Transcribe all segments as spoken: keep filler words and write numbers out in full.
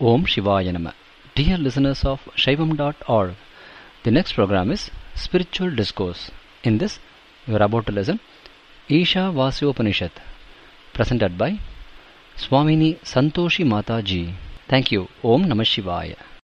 Om Shivaya Nama. Dear listeners of Shaivam dot org, the next program is Spiritual Discourse. In this, you are about to listen Isha Vasyopanishad, presented by Swamini Santoshi Mata Ji. Thank you. Om Namah Shivaya.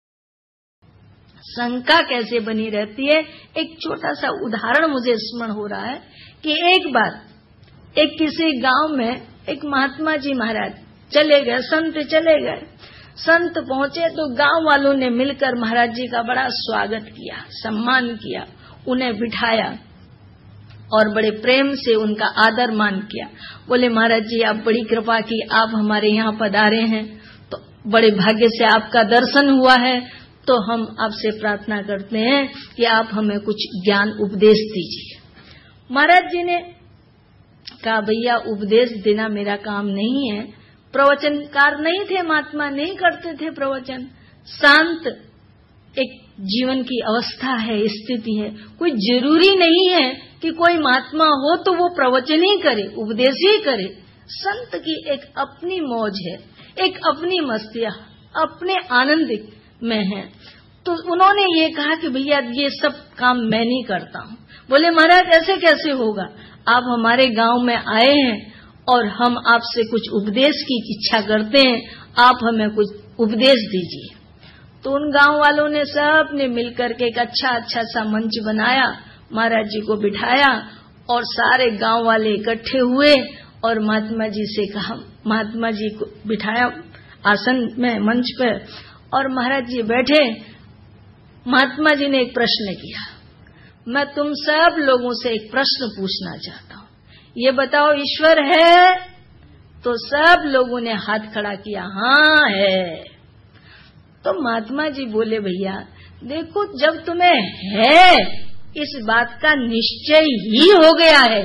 शंका कैसे बनी रहती है, एक छोटा सा उदाहरण मुझे स्मरण हो रहा है कि एक बार एक किसी गांव में एक महात्मा जी महाराज चले गए, संत चले गए। संत पहुंचे तो गांव वालों ने मिलकर महाराज जी का बड़ा स्वागत किया, सम्मान किया, उन्हें बिठाया और बड़े प्रेम से उनका आदर मान किया। बोले महाराज जी आप बड़ी कृपा की, आप हमारे यहाँ पधारे हैं तो बड़े भाग्य से आपका दर्शन हुआ है, तो हम आपसे प्रार्थना करते हैं कि आप हमें कुछ ज्ञान उपदेश दीजिए। महाराज जी ने कहा भैया उपदेश देना मेरा काम नहीं है, प्रवचनकार नहीं थे महात्मा, नहीं करते थे प्रवचन। शांत एक जीवन की अवस्था है, स्थिति है, कोई जरूरी नहीं है कि कोई महात्मा हो तो वो प्रवचन ही करे, उपदेश ही करे। संत की एक अपनी मौज है, एक अपनी मस्तियां, अपने आनंद में है। तो उन्होंने ये कहा कि भैया ये सब काम मैं नहीं करता हूँ। बोले महाराज ऐसे कैसे होगा, आप हमारे गांव में आए हैं और हम आपसे कुछ उपदेश की इच्छा करते हैं, आप हमें कुछ उपदेश दीजिए। तो उन गांव वालों ने सब ने मिलकर के एक अच्छा अच्छा सा मंच बनाया, महाराज जी को बिठाया और सारे गांव वाले इकट्ठे हुए और महात्मा जी से कहा, महात्मा जी को बिठाया आसन में मंच पर और महाराज जी बैठे। महात्मा जी ने एक प्रश्न किया, मैं तुम सब लोगों से एक प्रश्न पूछना चाहता हूँ, ये बताओ ईश्वर है? तो सब लोगों ने हाथ खड़ा किया, हाँ है। तो महात्मा जी बोले भैया देखो जब तुम्हें है इस बात का निश्चय ही हो गया है,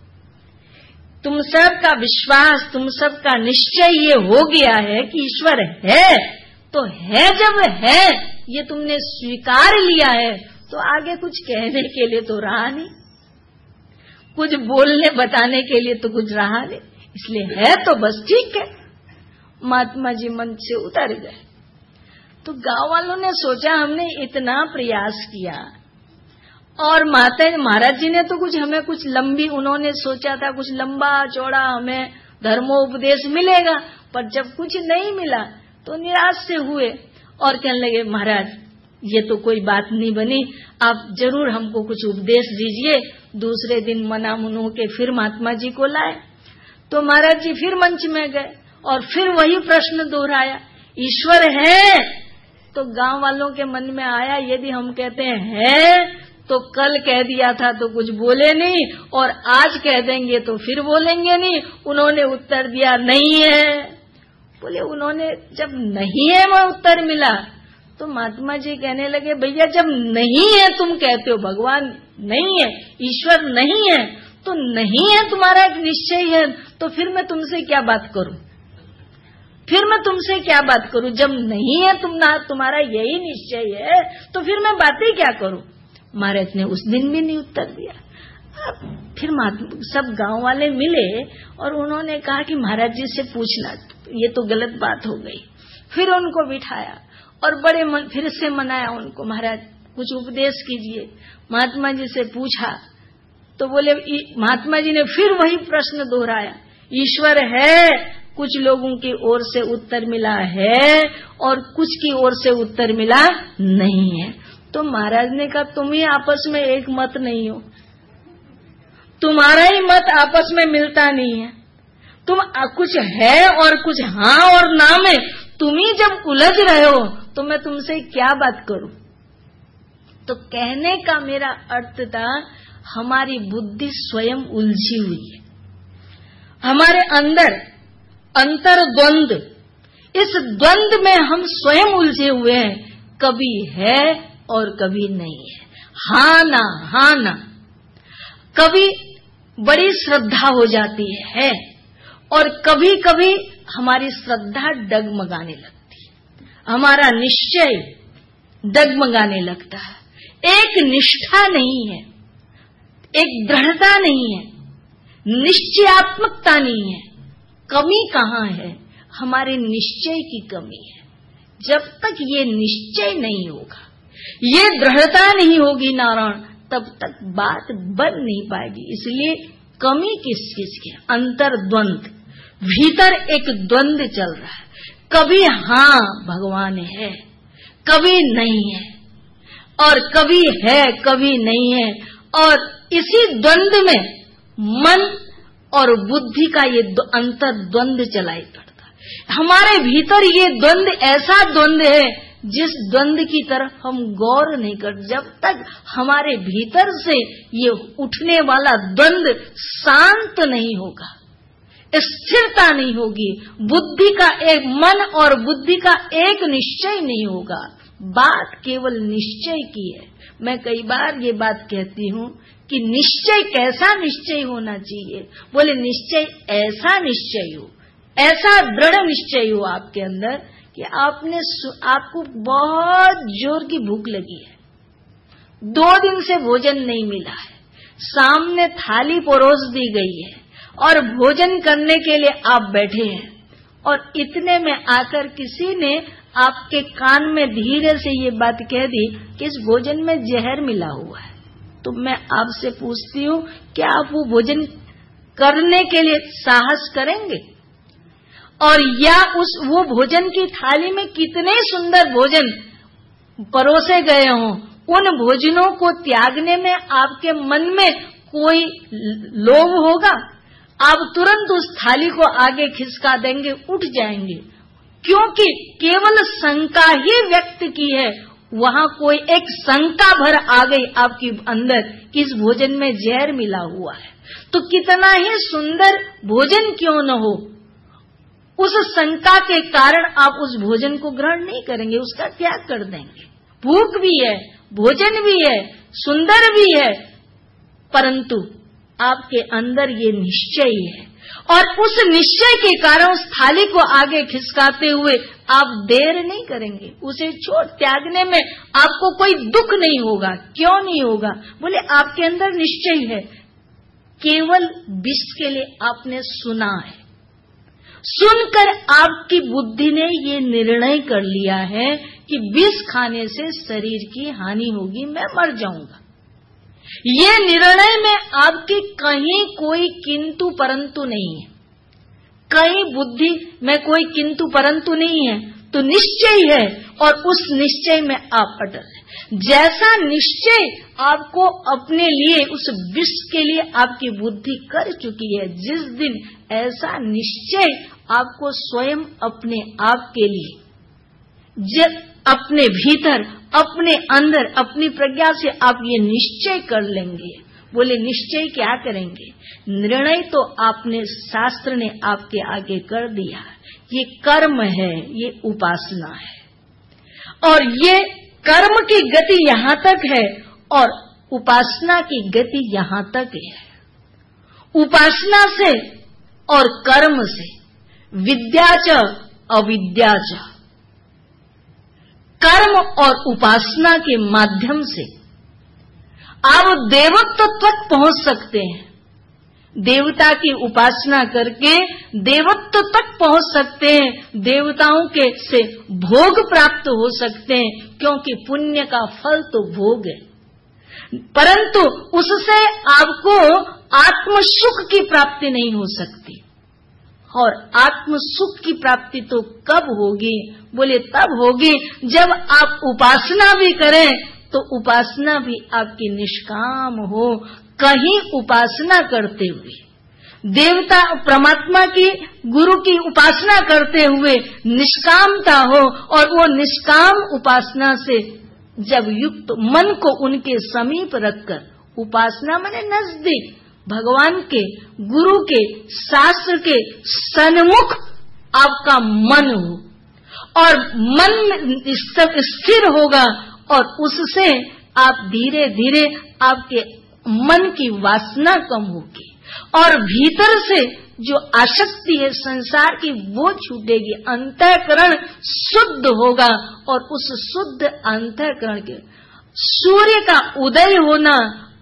तुम सब का विश्वास, तुम सब का निश्चय ये हो गया है कि ईश्वर है, तो है जब है ये तुमने स्वीकार लिया है तो आगे कुछ कहने के लिए तो रहा नहीं, कुछ बोलने बताने के लिए तो कुछ रहा नहीं, इसलिए है तो बस ठीक है। महात्मा जी मंच से उतर गए। तो गांव वालों ने सोचा हमने इतना प्रयास किया और माता महाराज जी ने तो कुछ हमें कुछ लंबी, उन्होंने सोचा था कुछ लंबा चौड़ा हमें धर्मोपदेश मिलेगा, पर जब कुछ नहीं मिला तो निराश से हुए और कहने लगे महाराज ये तो कोई बात नहीं बनी, आप जरूर हमको कुछ उपदेश दीजिए। दूसरे दिन मना मुनो के फिर महात्मा जी को लाए तो महाराज जी फिर मंच में गए और फिर वही प्रश्न दोहराया, ईश्वर है? तो गांव वालों के मन में आया यदि हम कहते हैं है तो कल कह दिया था तो कुछ बोले नहीं और आज कह देंगे तो फिर बोलेंगे नहीं। उन्होंने उत्तर दिया नहीं है। बोले उन्होंने जब नहीं है वो उत्तर मिला तो महात्मा जी कहने लगे भैया जब नहीं है तुम कहते हो भगवान नहीं है, ईश्वर नहीं है, तो नहीं है तुम्हारा एक निश्चय है, तो फिर मैं तुमसे क्या बात करूं, फिर मैं तुमसे क्या बात करूं? जब नहीं है तुम ना तुम्हारा यही निश्चय है तो फिर मैं बातें क्या करूं? महाराज ने उस दिन भी नहीं उत्तर दिया। फिर सब गांव वाले मिले और उन्होंने कहा कि महाराज जी से पूछना, ये तो गलत बात हो गई। फिर उनको बिठाया और बड़े मन, फिर से मनाया उनको, महाराज कुछ उपदेश कीजिए। महात्मा जी से पूछा तो बोले, महात्मा जी ने फिर वही प्रश्न दोहराया, ईश्वर है? कुछ लोगों की ओर से उत्तर मिला है और कुछ की ओर से उत्तर मिला नहीं है। तो महाराज ने कहा तुम ही आपस में एक मत नहीं हो, तुम्हारा ही मत आपस में मिलता नहीं है, तुम कुछ है और कुछ हाँ और ना में तुम ही जब उलझ रहे हो तो मैं तुमसे क्या बात करूं? तो कहने का मेरा अर्थ था हमारी बुद्धि स्वयं उलझी हुई है, हमारे अंदर अंतर द्वंद, इस द्वंद में हम स्वयं उलझे हुए हैं, कभी है और कभी नहीं है, हाँ ना हाँ ना। कभी बड़ी श्रद्धा हो जाती है और कभी कभी हमारी श्रद्धा डगमगाने लगती है, हमारा निश्चय डगमगाने लगता है, एक निष्ठा नहीं है, एक दृढ़ता नहीं है, निश्चयात्मकता नहीं है। कमी कहाँ है? हमारे निश्चय की कमी है। जब तक ये निश्चय नहीं होगा, ये दृढ़ता नहीं होगी नारायण, तब तक बात बन नहीं पाएगी। इसलिए कमी किस किस की? अंतर्द्वंद, भीतर एक द्वंद चल रहा है, कभी हाँ भगवान है, कभी नहीं है, और कभी है कभी नहीं है। और इसी द्वंद में मन और बुद्धि का ये अंतर्द्वंद चलाई पड़ता है। हमारे भीतर ये द्वंद ऐसा द्वंद है जिस द्वंद की तरफ हम गौर नहीं करते। जब तक हमारे भीतर से ये उठने वाला द्वंद शांत नहीं होगा, स्थिरता नहीं होगी, बुद्धि का एक मन और बुद्धि का एक निश्चय नहीं होगा। बात केवल निश्चय की है। मैं कई बार ये बात कहती हूँ कि निश्चय कैसा निश्चय होना चाहिए? बोले निश्चय ऐसा निश्चय हो, ऐसा दृढ़ निश्चय हो आपके अंदर कि आपने आपको बहुत जोर की भूख लगी है, दो दिन से भोजन नहीं मिला है, सामने थाली परोस दी गई है और भोजन करने के लिए आप बैठे हैं, और इतने में आकर किसी ने आपके कान में धीरे से ये बात कह दी कि इस भोजन में जहर मिला हुआ है। तो मैं आपसे पूछती हूँ, क्या आप वो भोजन करने के लिए साहस करेंगे? और या उस वो भोजन की थाली में कितने सुंदर भोजन परोसे गए हों, उन भोजनों को त्यागने में आपके मन में कोई लोभ होगा? आप तुरंत उस थाली को आगे खिसका देंगे, उठ जाएंगे, क्योंकि केवल शंका ही व्यक्त की है। वहां कोई एक शंका भर आ गई आपके अंदर कि इस भोजन में जहर मिला हुआ है, तो कितना ही सुंदर भोजन क्यों न हो, उस शंका के कारण आप उस भोजन को ग्रहण नहीं करेंगे, उसका त्याग कर देंगे। भूख भी है, भोजन भी है, सुंदर भी है, परंतु आपके अंदर ये निश्चय है, और उस निश्चय के कारण उस थाली को आगे खिसकाते हुए आप देर नहीं करेंगे, उसे छोड़ त्यागने में आपको कोई दुख नहीं होगा। क्यों नहीं होगा? बोले आपके अंदर निश्चय है, केवल विष के लिए आपने सुना है, सुनकर आपकी बुद्धि ने ये निर्णय कर लिया है कि विष खाने से शरीर की हानि होगी, मैं मर जाऊंगा। ये निर्णय में आपकी कहीं कोई किंतु परंतु नहीं है, कहीं बुद्धि में कोई किंतु परंतु नहीं है, तो निश्चय है, और उस निश्चय में आप अटल हैं। जैसा निश्चय आपको अपने लिए, उस विष के लिए आपकी बुद्धि कर चुकी है, जिस दिन ऐसा निश्चय आपको स्वयं अपने आप के लिए, जब अपने भीतर, अपने अंदर, अपनी प्रज्ञा से आप ये निश्चय कर लेंगे। बोले निश्चय क्या करेंगे? निर्णय तो आपने, शास्त्र ने आपके आगे कर दिया, ये कर्म है, ये उपासना है, और ये कर्म की गति यहाँ तक है और उपासना की गति यहाँ तक है। उपासना से और कर्म से, विद्या च अविद्या च, कर्म और उपासना के माध्यम से आप देवत्व तक पहुंच सकते हैं। देवता की उपासना करके देवत्व तक पहुंच सकते हैं, देवताओं के से भोग प्राप्त हो सकते हैं, क्योंकि पुण्य का फल तो भोग है। परंतु उससे आपको आत्म सुख की प्राप्ति नहीं हो सकती, और आत्म सुख की प्राप्ति तो कब होगी? बोले तब होगी जब आप उपासना भी करें, तो उपासना भी आपकी निष्काम हो। कहीं उपासना करते हुए, देवता परमात्मा की, गुरु की उपासना करते हुए निष्कामता हो, और वो निष्काम उपासना से जब युक्त मन को उनके समीप रखकर, उपासना माने नजदीक, भगवान के, गुरु के, शास्त्र के सन्मुख आपका मन हो, और मन स्थिर होगा, और उससे आप धीरे धीरे आपके मन की वासना कम होगी, और भीतर से जो आसक्ति है संसार की वो छूटेगी, अंतःकरण शुद्ध होगा, और उस शुद्ध अंतःकरण के सूर्य का उदय होना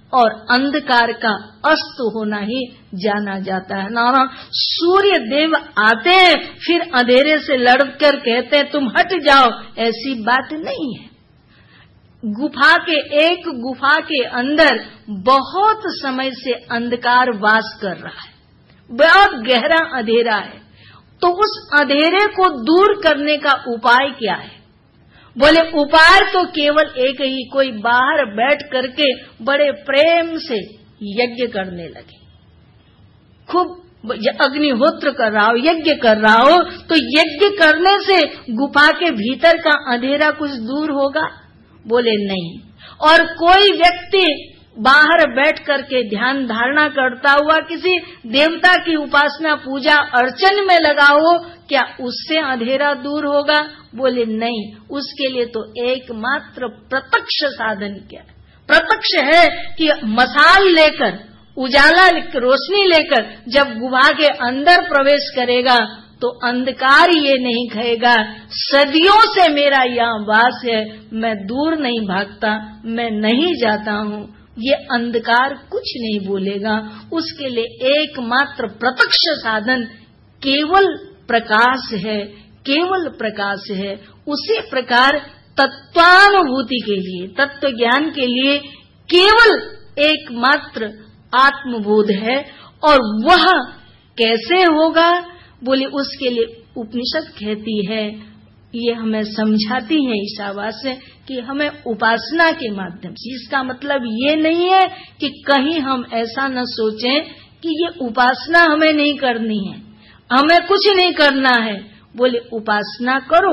और अंधकार का अस्त होना ही जाना जाता है। नाना सूर्य देव आते हैं फिर अंधेरे से लड़कर कहते हैं तुम हट जाओ, ऐसी बात नहीं है। गुफा के एक गुफा के अंदर बहुत समय से अंधकार वास कर रहा है, बहुत गहरा अंधेरा है। तो उस अंधेरे को दूर करने का उपाय क्या है? बोले उपाय तो केवल एक ही, कोई बाहर बैठ करके बड़े प्रेम से यज्ञ करने लगे, खूब अग्निहोत्र कर रहा हो, यज्ञ कर रहा हो, तो यज्ञ करने से गुफा के भीतर का अंधेरा कुछ दूर होगा? बोले नहीं। और कोई व्यक्ति बाहर बैठ करके ध्यान धारणा करता हुआ किसी देवता की उपासना पूजा अर्चन में लगा हो, क्या उससे अंधेरा दूर होगा? बोले नहीं। उसके लिए तो एकमात्र प्रत्यक्ष साधन क्या है? प्रत्यक्ष है कि मसाल लेकर, उजाला रोशनी लेकर जब गुफा के अंदर प्रवेश करेगा तो अंधकार ये नहीं कहेगा सदियों से मेरा यहाँ वास है, मैं दूर नहीं भागता, मैं नहीं जाता हूँ। ये अंधकार कुछ नहीं बोलेगा। उसके लिए एकमात्र प्रत्यक्ष साधन केवल प्रकाश है, केवल प्रकाश है। उसी प्रकार तत्वानुभूति के लिए, तत्व ज्ञान के लिए केवल एकमात्र आत्मबोध है। और वह कैसे होगा? बोले उसके लिए उपनिषद कहती है, ये हमें समझाती है ईशावास्य कि हमें उपासना के माध्यम से। इसका मतलब ये नहीं है कि कहीं हम ऐसा न सोचें कि ये उपासना हमें नहीं करनी है, हमें कुछ नहीं करना है। बोले उपासना करो।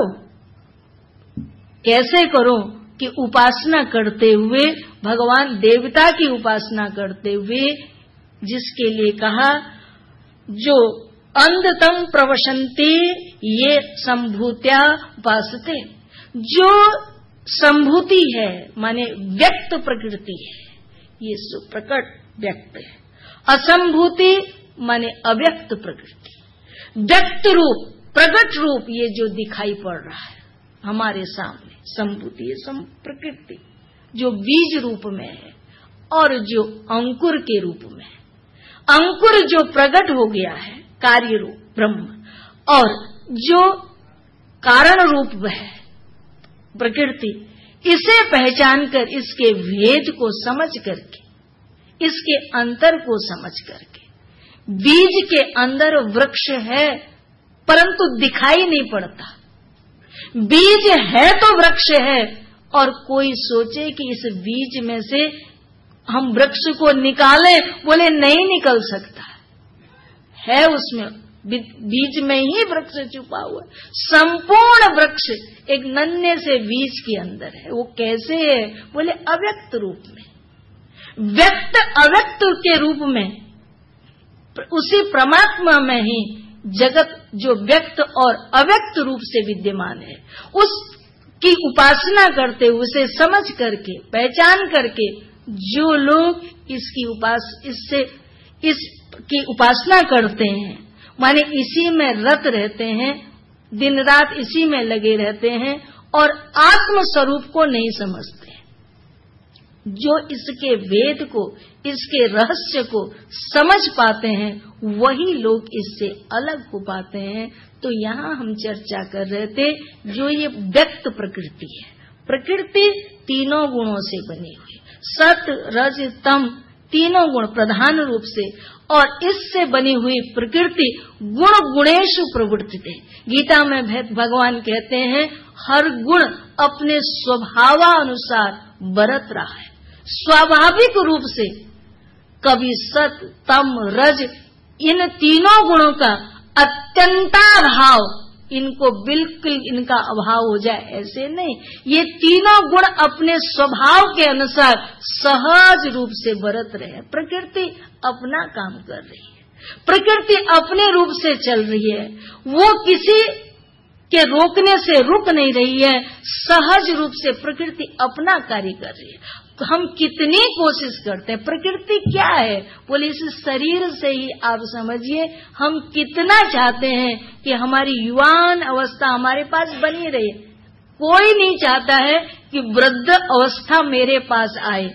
कैसे करो? कि उपासना करते हुए, भगवान देवता की उपासना करते हुए, जिसके लिए कहा जो अंधतम प्रवशन्ति ये संभूत्या उपासते। जो संभूति है माने व्यक्त प्रकृति है, ये सुप्रकट व्यक्त है। असंभूति माने अव्यक्त प्रकृति। व्यक्त रूप, प्रकट रूप ये जो दिखाई पड़ रहा है हमारे सामने, संभूति है प्रकृति जो बीज रूप में है और जो अंकुर के रूप में है। अंकुर जो प्रकट हो गया है कार्य रूप ब्रह्म, और जो कारण रूप है प्रकृति, इसे पहचान कर इसके भेद को समझ करके, इसके अंतर को समझ करके, बीज के अंदर वृक्ष है परंतु दिखाई नहीं पड़ता। बीज है तो वृक्ष है, और कोई सोचे कि इस बीज में से हम वृक्ष को निकालें, बोले नहीं निकल सकता है। उसमें बीज में ही वृक्ष छुपा हुआ है। संपूर्ण वृक्ष एक नन्हे से बीज के अंदर है। वो कैसे है? बोले अव्यक्त रूप में, व्यक्त अव्यक्त के रूप में, उसी परमात्मा में ही जगत जो व्यक्त और अव्यक्त रूप से विद्यमान है, उसकी उपासना करते हुए, उसे समझ करके, पहचान करके जो लोग इसकी उपास इससे इसकी उपासना करते हैं, माने इसी में रत रहते हैं, दिन रात इसी में लगे रहते हैं और आत्म स्वरूप को नहीं समझते, जो इसके वेद को, इसके रहस्य को समझ पाते हैं, वही लोग इससे अलग हो पाते हैं। तो यहाँ हम चर्चा कर रहे थे जो ये व्यक्त प्रकृति है। प्रकृति तीनों गुणों से बनी हुई, सत रज तम तीनों गुण प्रधान रूप से, और इससे बनी हुई प्रकृति गुण गुणेषु प्रवृत्तिते। गीता में भगवान कहते हैं हर गुण अपने स्वभावानुसार बरत रहा है। स्वाभाविक रूप से कभी सत तम रज इन तीनों गुणों का अत्यंताभाव, इनको बिल्कुल इनका अभाव हो जाए, ऐसे नहीं। ये तीनों गुण अपने स्वभाव के अनुसार सहज रूप से बरत रहे हैं। प्रकृति अपना काम कर रही है, प्रकृति अपने रूप से चल रही है, वो किसी के रोकने से रुक नहीं रही है, सहज रूप से प्रकृति अपना कार्य कर रही है। तो हम कितनी कोशिश करते हैं, प्रकृति क्या है? बोले इस शरीर से ही आप समझिए हम कितना चाहते हैं कि हमारी युवान अवस्था हमारे पास बनी रहे। कोई नहीं चाहता है कि वृद्ध अवस्था मेरे पास आए,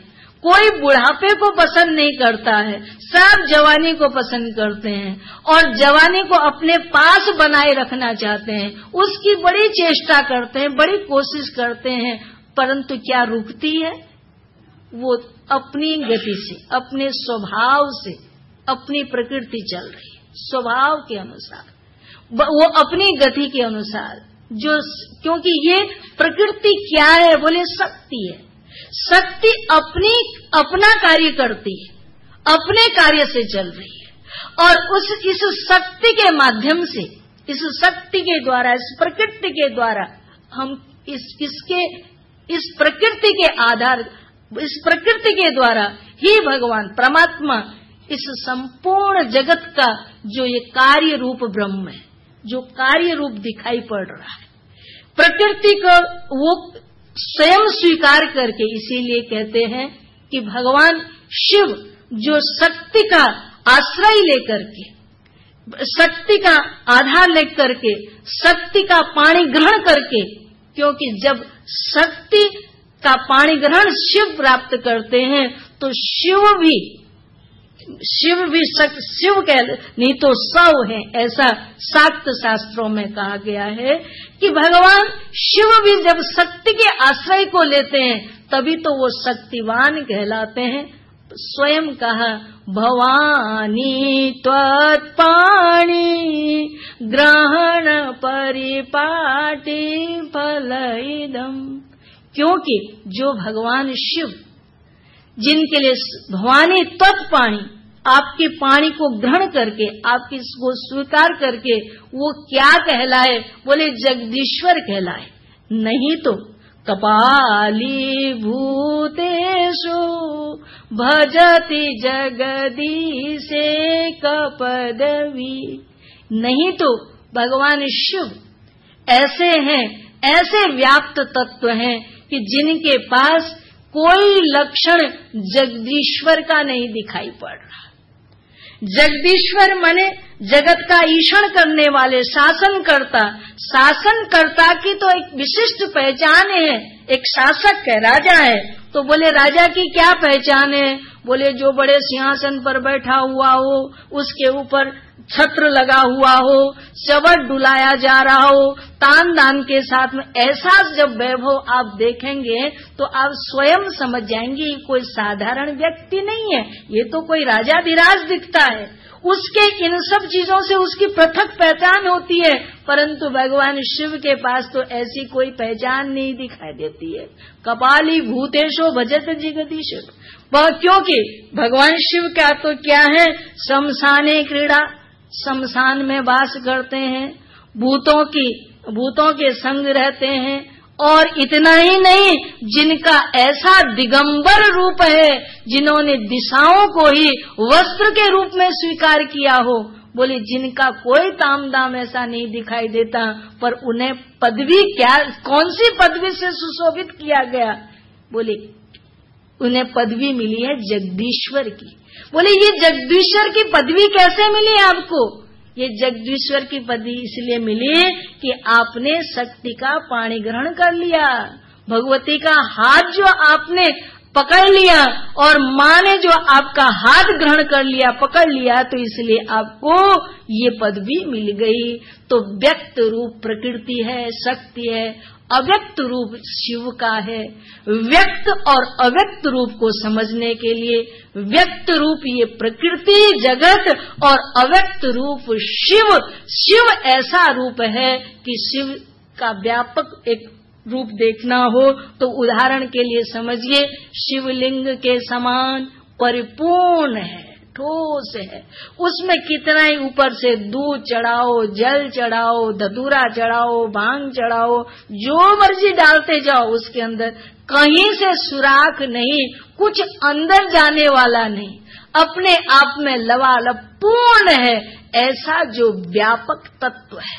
कोई बुढ़ापे को पसंद नहीं करता है, सब जवानी को पसंद करते हैं और जवानी को अपने पास बनाए रखना चाहते हैं, उसकी बड़ी चेष्टा करते हैं, बड़ी कोशिश करते हैं, परंतु क्या रुकती है? वो अपनी गति से, अपने स्वभाव से, अपनी प्रकृति चल रही है, स्वभाव के अनुसार, वो अपनी गति के अनुसार, जो क्योंकि ये प्रकृति क्या है? बोले शक्ति है। शक्ति अपनी अपना कार्य करती है, अपने कार्य से चल रही है और उस इस शक्ति के माध्यम से, इस शक्ति के द्वारा, इस प्रकृति के द्वारा हम इस इसके इस प्रकृति के आधार, इस प्रकृति के द्वारा ही भगवान परमात्मा इस संपूर्ण जगत का जो ये कार्य रूप ब्रह्म है, जो कार्य रूप दिखाई पड़ रहा है, प्रकृति को वो स्वयं स्वीकार करके, इसीलिए कहते हैं कि भगवान शिव जो शक्ति का आश्रय लेकर के, शक्ति का आधार लेकर के, शक्ति का पाणी ग्रहण करके, क्योंकि जब शक्ति का पाणी ग्रहण शिव प्राप्त करते हैं तो शिव भी शिव भी शक्ति, शिव कह नहीं तो सौ है, ऐसा शाक्त शास्त्रों में कहा गया है कि भगवान शिव भी जब शक्ति के आश्रय को लेते हैं तभी तो वो शक्तिवान कहलाते हैं। स्वयं कहा भवानी त्वत्पाणि ग्रहण परिपाटी फलइदम्, क्योंकि जो भगवान शिव जिनके लिए भवानी तत्पाणी, आपके पानी को ग्रहण करके, आपकी इसको स्वीकार करके वो क्या कहलाए? बोले जगदीश्वर कहलाए, नहीं तो कपाली भूतेषु भजति जगदीशे कपदवी, नहीं तो भगवान शिव ऐसे हैं, ऐसे व्याप्त तत्व हैं कि जिनके पास कोई लक्षण जगदीश्वर का नहीं दिखाई पड़ रहा। जगदीश्वर माने जगत का ईशण करने वाले, शासन करता। शासन करता की तो एक विशिष्ट पहचान है, एक शासक है, राजा है, तो बोले राजा की क्या पहचान है? बोले जो बड़े सिंहासन पर बैठा हुआ हो, उसके ऊपर छत्र लगा हुआ हो, चबट डुलाया जा रहा हो, तान दान के साथ में, ऐसा जब वैभव आप देखेंगे तो आप स्वयं समझ जाएंगे ये कोई साधारण व्यक्ति नहीं है, ये तो कोई राजाधिराज दिखता है। उसके इन सब चीजों से उसकी पृथक पहचान होती है, परंतु भगवान शिव के पास तो ऐसी कोई पहचान नहीं दिखाई देती है। कपाली भूतेशो भजत जगदीश, क्योंकि भगवान शिव का तो क्या है? शमशाने क्रीड़ा, शमशान में वास करते हैं, भूतों की भूतों के संग रहते हैं, और इतना ही नहीं, जिनका ऐसा दिगंबर रूप है, जिन्होंने दिशाओं को ही वस्त्र के रूप में स्वीकार किया हो, बोले जिनका कोई ताम दाम ऐसा नहीं दिखाई देता, पर उन्हें पदवी क्या, कौन सी पदवी से सुशोभित किया गया? बोले उन्हें पदवी मिली है जगदीश्वर की। बोले ये जगदीश्वर की पदवी कैसे मिली आपको? ये जगदीश्वर की पदवी इसलिए मिली कि आपने शक्ति का पाणी ग्रहण कर लिया, भगवती का हाथ जो आपने पकड़ लिया, और माँ ने जो आपका हाथ ग्रहण कर लिया, पकड़ लिया, तो इसलिए आपको ये पदवी मिल गई। तो व्यक्त रूप प्रकृति है, शक्ति है, अव्यक्त रूप शिव का है। व्यक्त और अव्यक्त रूप को समझने के लिए व्यक्त रूप ये प्रकृति जगत और अव्यक्त रूप शिव, शिव ऐसा रूप है कि शिव का व्यापक एक रूप देखना हो तो उदाहरण के लिए समझिए, शिवलिंग के समान परिपूर्ण है, ठोस है, उसमें कितना ही ऊपर से दूध चढ़ाओ, जल चढ़ाओ, धतूरा चढ़ाओ, भांग चढ़ाओ, जो मर्जी डालते जाओ उसके अंदर कहीं से सुराख नहीं, कुछ अंदर जाने वाला नहीं, अपने आप में लबालब पूर्ण है। ऐसा जो व्यापक तत्व है,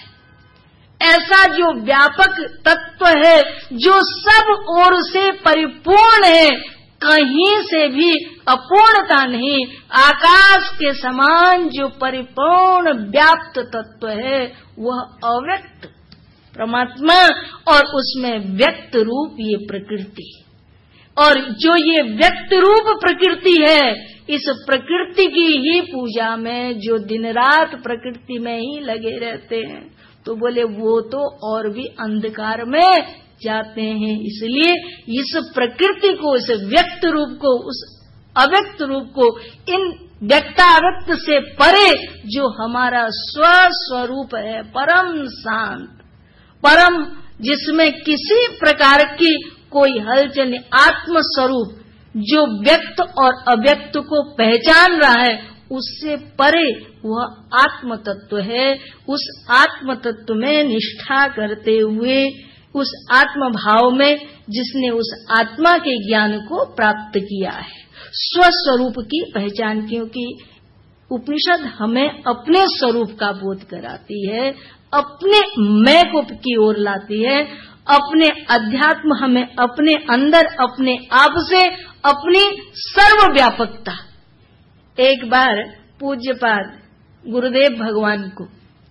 ऐसा जो व्यापक तत्व है, जो सब ओर से परिपूर्ण है, कहीं से भी अपूर्णता नहीं, आकाश के समान जो परिपूर्ण व्याप्त तत्व है वह अव्यक्त परमात्मा, और उसमें व्यक्त रूप ये प्रकृति। और जो ये व्यक्त रूप प्रकृति है, इस प्रकृति की ही पूजा में जो दिन रात प्रकृति में ही लगे रहते हैं, तो बोले वो तो और भी अंधकार में जाते हैं। इसलिए इस प्रकृति को, इस व्यक्त रूप को, उस अव्यक्त रूप को, इन व्यक्ताव्यक्त से परे जो हमारा स्व स्वरूप है, परम शांत, परम जिसमें किसी प्रकार की कोई हलचल नहीं, आत्म स्वरूप जो व्यक्त और अव्यक्त को पहचान रहा है, उससे परे वह आत्म तत्व है। उस आत्म तत्व में निष्ठा करते हुए, उस आत्म भाव में जिसने उस आत्मा के ज्ञान को प्राप्त किया है, स्वस्वरूप की पहचान, क्योंकि उपनिषद हमें अपने स्वरूप का बोध कराती है, अपने मैं को की ओर लाती है, अपने अध्यात्म हमें अपने अंदर अपने आप से अपनी सर्वव्यापकता। एक बार पूज्यपाद गुरुदेव भगवान को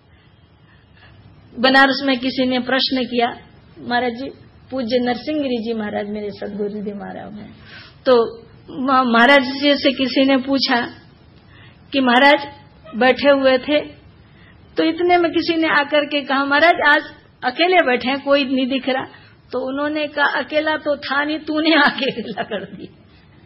बनारस में किसी ने प्रश्न किया, महाराज जी, पूज्य नरसिंहगिरी जी महाराज मेरे सदगुरुदेव महाराज हैं, तो महाराज जी से किसी ने पूछा कि महाराज बैठे हुए थे, तो इतने में किसी ने आकर के कहा, महाराज आज अकेले बैठे हैं, कोई नहीं दिख रहा। तो उन्होंने कहा, अकेला तो था नहीं, तूने अकेला कर दिया,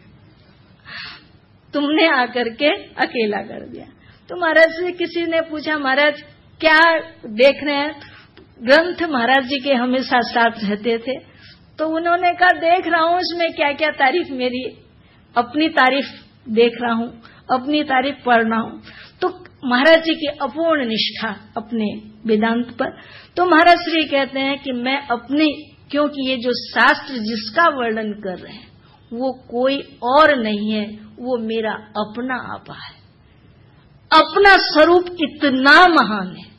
तुमने आकर के अकेला कर दिया। तो महाराज से किसी ने पूछा, महाराज क्या देख रहे हैं? ग्रंथ महाराज जी के हमेशा साथ रहते थे, तो उन्होंने कहा, देख रहा हूं इसमें क्या क्या तारीफ, मेरी अपनी तारीफ देख रहा हूं, अपनी तारीफ पढ़ रहा हूं। तो महाराज जी की अपूर्ण निष्ठा अपने वेदांत पर। तो महाराज श्री कहते हैं कि मैं अपने, क्योंकि ये जो शास्त्र जिसका वर्णन कर रहे हैं वो कोई और नहीं है, वो मेरा अपना आपा है, अपना स्वरूप इतना महान है।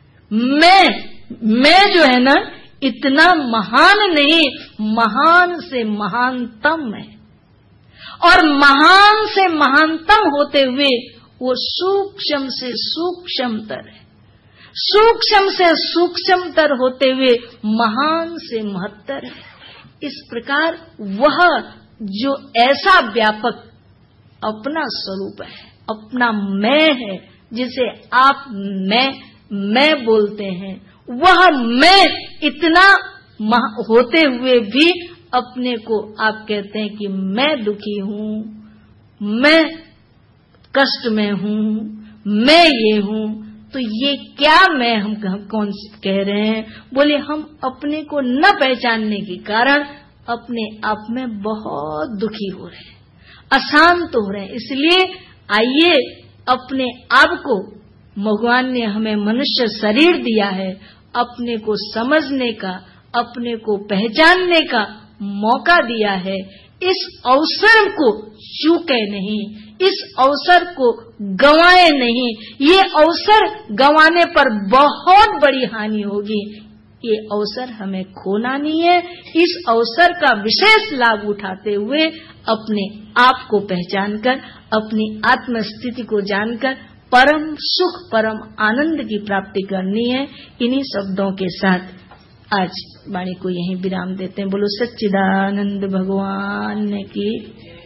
मैं मैं जो है ना, इतना महान नहीं, महान से महानतम है, और महान से महानतम होते हुए वो सूक्ष्म से सूक्ष्मतर है, सूक्ष्म से सूक्ष्मतर होते हुए महान से महत्तर है। इस प्रकार वह जो ऐसा व्यापक अपना स्वरूप है, अपना मैं है, जिसे आप मैं मैं बोलते हैं, वह मैं इतना होते हुए भी अपने को आप कहते हैं कि मैं दुखी हूं, मैं कष्ट में हूं, मैं ये हूं। तो ये क्या मैं हम कौन कह रहे हैं? बोले हम अपने को न पहचानने के कारण अपने आप में बहुत दुखी हो रहे हैं, अशांत हो रहे हैं। इसलिए आइए अपने आप को, भगवान ने हमें मनुष्य शरीर दिया है, अपने को समझने का, अपने को पहचानने का मौका दिया है। इस अवसर को चूके नहीं, इस अवसर को गंवाए नहीं। ये अवसर गंवाने पर बहुत बड़ी हानि होगी। ये अवसर हमें खोना नहीं है। इस अवसर का विशेष लाभ उठाते हुए अपने आप को पहचानकर, अपनी आत्म स्थिति को जानकर परम सुख, परम आनंद की प्राप्ति करनी है। इन्हीं शब्दों के साथ आज वाणी को यहीं विराम देते हैं। बोलो सच्चिदानंद भगवान की।